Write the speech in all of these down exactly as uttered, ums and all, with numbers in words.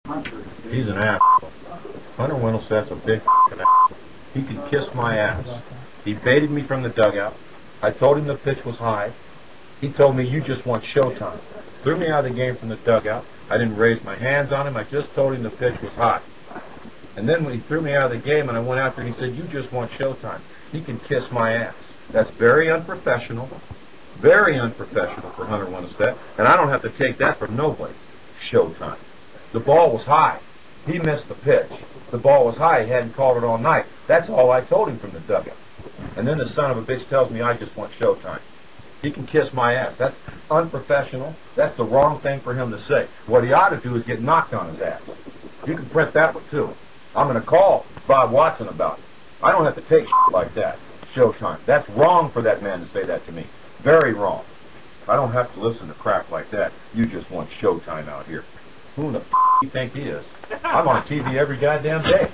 He's an asshole. Hunter Wintelstedt's a big asshole. He can kiss my ass. He baited me from the dugout. I told him the pitch was high. He told me, you just want showtime. Threw me out of the game from the dugout. I didn't raise my hands on him. I just told him the pitch was high. And then when he threw me out of the game and I went out there and he said, you just want showtime. He can kiss my ass. That's very unprofessional. Very unprofessional for Hunter Wintelstedt. And I don't have to take that from nobody. Showtime. The ball was high. He missed the pitch. The ball was high. He hadn't called it all night. That's all I told him from the dugout. And then the son of a bitch tells me I just want showtime. He can kiss my ass. That's unprofessional. That's the wrong thing for him to say. What he ought to do is get knocked on his ass. You can print that one too. I'm going to call Bob Watson about it. I don't have to take shit like that. Showtime. That's wrong for that man to say that to me. Very wrong. I don't have to listen to crap like that. You just want showtime out here. Who in the f*** you think he is? I'm on T V every goddamn day.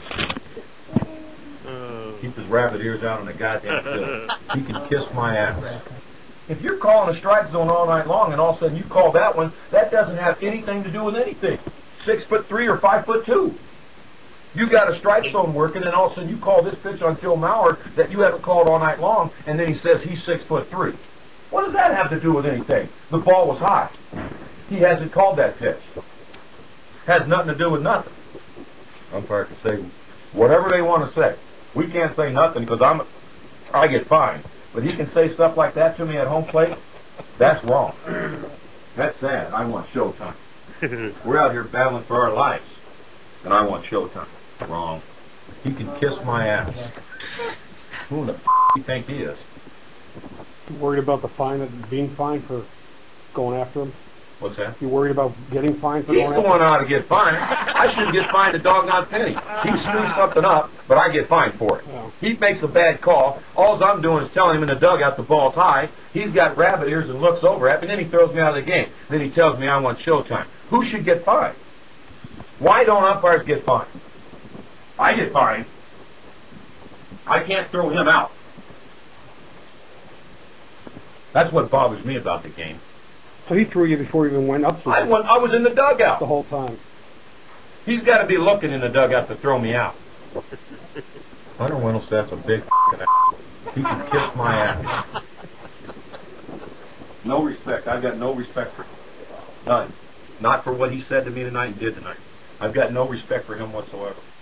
Keep his rabbit ears out on the goddamn field. He can kiss my ass. If you're calling a strike zone all night long and all of a sudden you call that one, that doesn't have anything to do with anything. Six foot three or five foot two. You got a strike zone working and all of a sudden you call this pitch on Phil Maurer that you haven't called all night long and then he says he's six foot three. What does that have to do with anything? The ball was high. He hasn't called that pitch. Has nothing to do with nothing. Umpire can say whatever they want to say. We can't say nothing because I'm, I get fined. But he can say stuff like that to me at home plate. That's wrong. That's sad. I want showtime. We're out here battling for our lives, and I want showtime. Wrong. He can kiss my ass. Who in the f*** do you think he is? You worried about the fine, being fined for going after him? What's that? You worried about getting fined for He's going the after one him? ought to get fined. I shouldn't get fined a doggone penny. He screws something up, but I get fined for it. Oh. He makes a bad call. All I'm doing is telling him in the dugout the ball's high. He's got rabbit ears and looks over at me, and then he throws me out of the game. Then he tells me I want showtime. Who should get fined? Why don't umpires get fined? I get fined. I can't throw him out. That's what bothers me about the game. So he threw you before you even went up to I, him went, I was in the dugout. the whole time. He's got to be looking in the dugout to throw me out. Hunter Wintelstedt's a big asshole. He can kiss my ass. No respect. I've got no respect for him. None. Not for what he said to me tonight and did tonight. I've got no respect for him whatsoever.